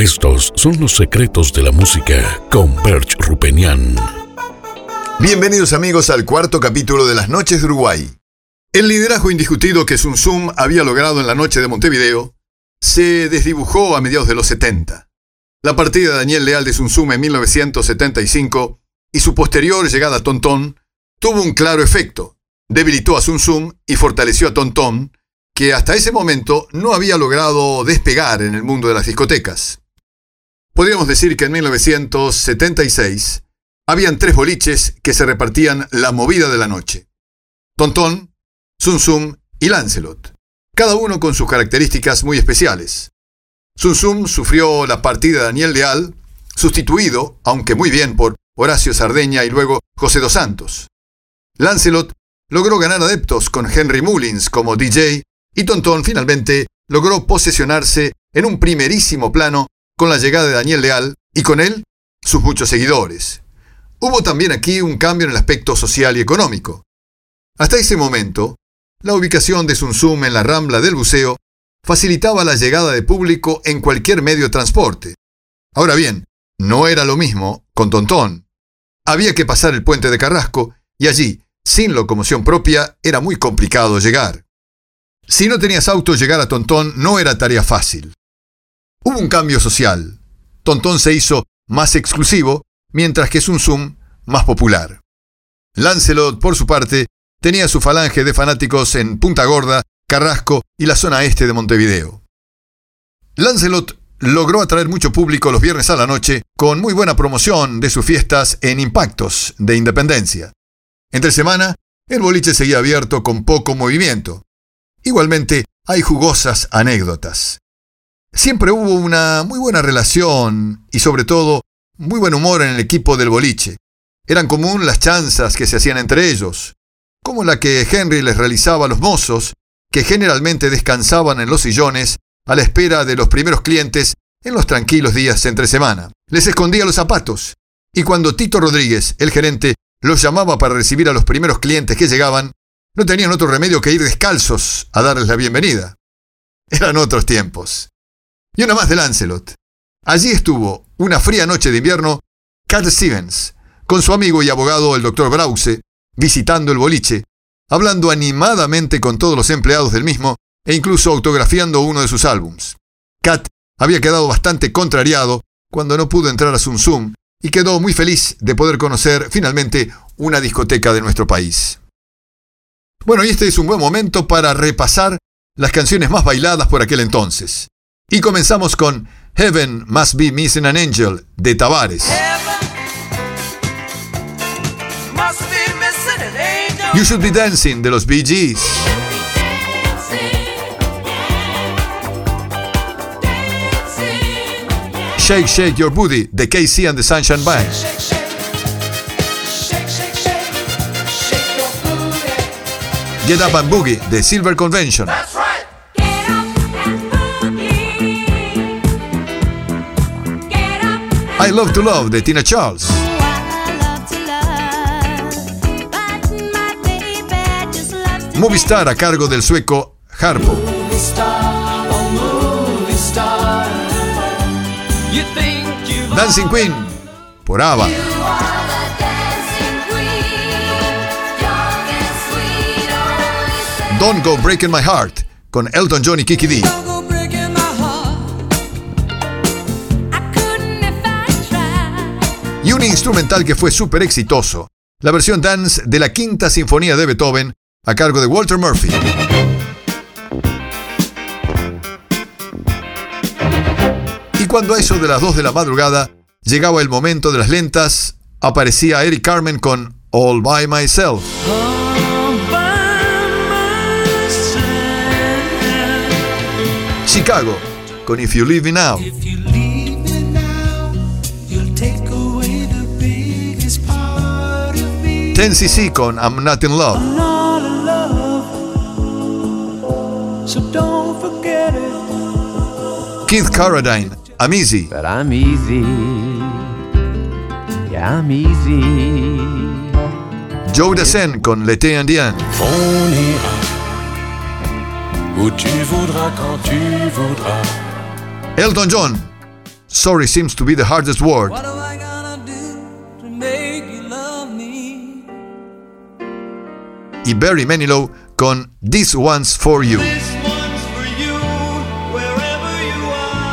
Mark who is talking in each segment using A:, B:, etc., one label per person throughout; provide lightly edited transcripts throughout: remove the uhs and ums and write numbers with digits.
A: Estos son los secretos de la música con Perch Rupenian.
B: Bienvenidos amigos al cuarto capítulo de Las Noches de Uruguay. El liderazgo indiscutido que Zum Zum había logrado en la noche de Montevideo se desdibujó a mediados de los 70. La partida de Daniel Leal de Zum Zum en 1975 y su posterior llegada a Ton Ton tuvo un claro efecto. Debilitó a Zum Zum y fortaleció a Ton Ton, que hasta ese momento no había logrado despegar en el mundo de las discotecas. Podríamos decir que en 1976 habían 3 boliches que se repartían la movida de la noche: Ton Ton, Zum Zum y Lancelot, cada uno con sus características muy especiales. Zum Zum sufrió la partida de Daniel Leal, sustituido, aunque muy bien, por Horacio Sardeña y luego José dos Santos. Lancelot logró ganar adeptos con Henry Mullins como DJ, y Ton Ton finalmente logró posesionarse en un primerísimo plano con la llegada de Daniel Leal y con él sus muchos seguidores. Hubo también aquí un cambio en el aspecto social y económico. Hasta ese momento, la ubicación de Zum Zum en la Rambla del Buceo facilitaba la llegada de público en cualquier medio de transporte. Ahora bien, no era lo mismo con Ton Ton. Había que pasar el puente de Carrasco y allí, sin locomoción propia, era muy complicado llegar. Si no tenías auto, llegar a Ton Ton no era tarea fácil. Hubo un cambio social. Ton Ton se hizo más exclusivo, mientras que Zum Zum más popular. Lancelot, por su parte, tenía su falange de fanáticos en Punta Gorda, Carrasco y la zona este de Montevideo. Lancelot logró atraer mucho público los viernes a la noche con muy buena promoción de sus fiestas en Impactos de Independencia. Entre semana, el boliche seguía abierto con poco movimiento. Igualmente, hay jugosas anécdotas. Siempre hubo una muy buena relación y, sobre todo, muy buen humor en el equipo del boliche. Eran común las chanzas que se hacían entre ellos, como la que Henry les realizaba a los mozos, que generalmente descansaban en los sillones a la espera de los primeros clientes en los tranquilos días entre semana. Les escondía los zapatos, y cuando Tito Rodríguez, el gerente, los llamaba para recibir a los primeros clientes que llegaban, no tenían otro remedio que ir descalzos a darles la bienvenida. Eran otros tiempos. Y una más de Lancelot. Allí estuvo, una fría noche de invierno, Cat Stevens, con su amigo y abogado el Dr. Brause, visitando el boliche, hablando animadamente con todos los empleados del mismo e incluso autografiando uno de sus álbums. Cat había quedado bastante contrariado cuando no pudo entrar a Zum Zum y quedó muy feliz de poder conocer finalmente una discoteca de nuestro país. Bueno, y este es un buen momento para repasar las canciones más bailadas por aquel entonces. Y comenzamos con Heaven Must Be Missing an Angel, de Tavares. You Should Be Dancing, de los Bee Gees. Shake, Shake Your Booty, de KC and the Sunshine Band. Get Up and Boogie, de Silver Convention. I Love to Love, de Tina Charles. Movie Star, a cargo del sueco Harpo. Dancing Queen, por ABBA. Don't Go Breaking My Heart, con Elton John y Kiki Dee. Y un instrumental que fue súper exitoso, la versión dance de la Quinta Sinfonía de Beethoven, a cargo de Walter Murphy. Y cuando a eso de las 2 de la madrugada llegaba el momento de las lentas, aparecía Eric Carmen con All By Myself. Chicago, con If You Leave Me Now. Ten cc con I'm Not in Love. Keith Carradine, I'm Easy.
C: But I'm easy. Yeah, I'm easy.
B: Joe Dassin con L'été indien.
D: On ira où tu voudras quand tu voudras.
B: Elton John, Sorry Seems to Be the Hardest Word.
D: What am I gonna do to make you love me?
B: Y Barry Manilow con This One's For You.
D: This one's for you, wherever you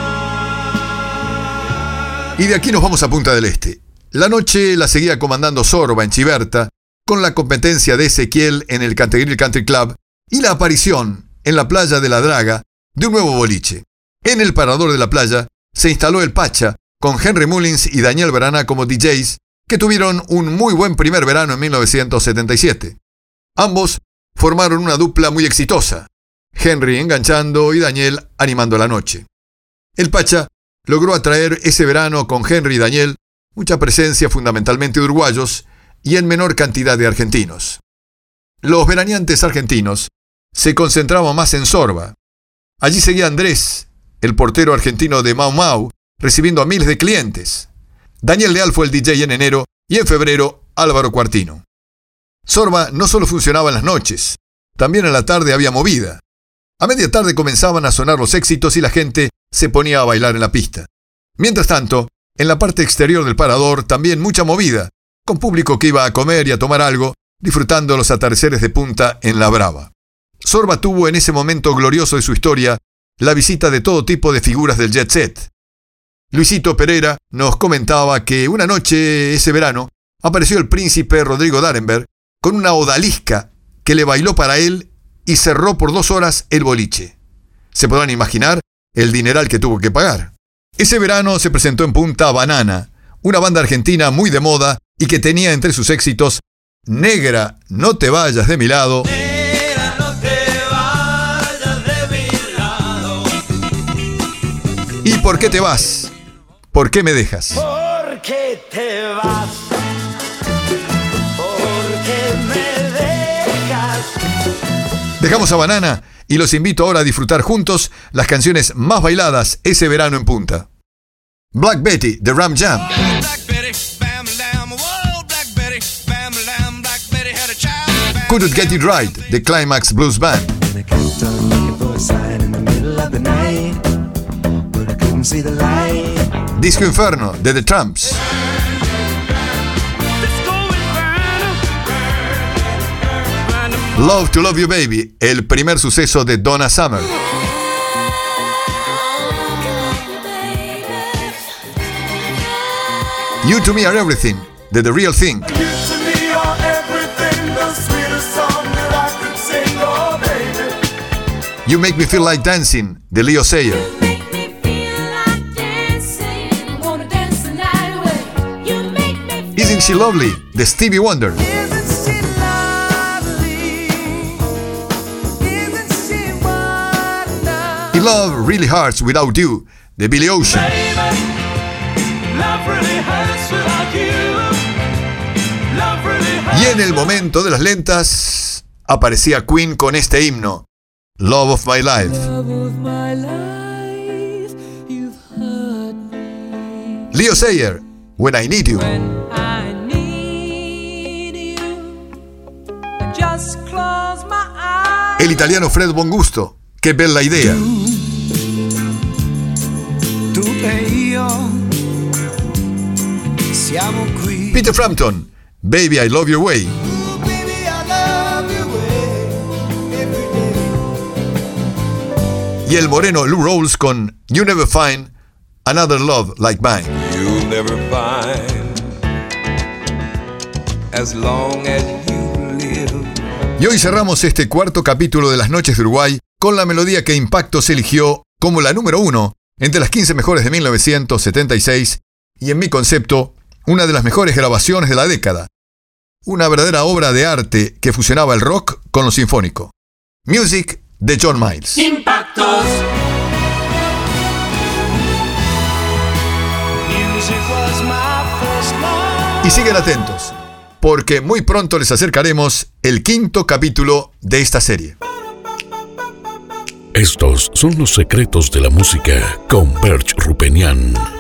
D: are.
B: Y de aquí nos vamos a Punta del Este. La noche la seguía comandando Sorba en Chiberta, con la competencia de Ezequiel en el Cantegril Country Club y la aparición en la playa de La Draga de un nuevo boliche. En el parador de la playa se instaló el Pacha, con Henry Mullins y Daniel Braná como DJs, que tuvieron un muy buen primer verano en 1977. Ambos formaron una dupla muy exitosa, Henry enganchando y Daniel animando la noche. El Pacha logró atraer ese verano con Henry y Daniel mucha presencia fundamentalmente de uruguayos y en menor cantidad de argentinos. Los veraneantes argentinos se concentraban más en Sorba. Allí seguía Andrés, el portero argentino de Mau Mau, recibiendo a miles de clientes. Daniel Leal fue el DJ en enero y en febrero Álvaro Cuartino. Sorba no solo funcionaba en las noches, también en la tarde había movida. A media tarde comenzaban a sonar los éxitos y la gente se ponía a bailar en la pista. Mientras tanto, en la parte exterior del parador también mucha movida, con público que iba a comer y a tomar algo, disfrutando los atardeceres de Punta en La Brava. Sorba tuvo en ese momento glorioso de su historia la visita de todo tipo de figuras del jet set. Luisito Pereira nos comentaba que una noche ese verano apareció el príncipe Rodrigo Darenberg con una odalisca que le bailó para él y cerró por 2 horas el boliche. Se podrán imaginar el dineral que tuvo que pagar. Ese verano se presentó en Punta Banana, una banda argentina muy de moda y que tenía entre sus éxitos Negra, no te vayas de mi lado,
D: Negra, no te vayas de mi lado.
B: y ¿Por qué te vas? ¿Por qué me dejas?
D: ¿Por qué te vas? ¿Por qué me dejas?
B: Dejamos a Banana y los invito ahora a disfrutar juntos las canciones más bailadas ese verano en Punta. Black Betty, de Ram Jam.
D: Black Betty, bam, lamb, whoa, Black Betty, bam, lamb, Black Betty had a child. Bam,
B: Couldn't Get It Right, de Climax Blues Band.
E: And I kept on looking for a sign in the middle of the night, but I couldn't see the light.
B: Disco Inferno, de The Tramps. Love to Love You Baby, el primer suceso de Donna Summer. You to Me Are Everything, de The Real Thing. You Make Me Feel Like Dancing, de Leo Sayer. Isn't She Lovely, de Stevie Wonder. Y Love Really Hurts Without You, de Billy Ocean. Y en el momento de las lentas aparecía Queen con este himno, Love of My Life. Leo Sayer, When I Need You. El italiano Fred Bongusto, Qué bella idea.
E: Tu e io siamo qui.
B: Peter Frampton, Baby I Love Your Way.
E: Baby, I love your way every day.
B: Y el moreno Lou Rawls con You Never Find Another Love Like Mine.
F: You'll never find as long as you live.
B: Y hoy cerramos este cuarto capítulo de Las Noches de Uruguay con la melodía que Impactos eligió como la número 1 entre las 15 mejores de 1976 y en mi concepto, una de las mejores grabaciones de la década. Una verdadera obra de arte que fusionaba el rock con lo sinfónico. Music de John Miles.
D: Impactos.
B: Y siguen atentos, porque muy pronto les acercaremos el quinto capítulo de esta serie.
A: Estos son los secretos de la música con Berch Rupenian.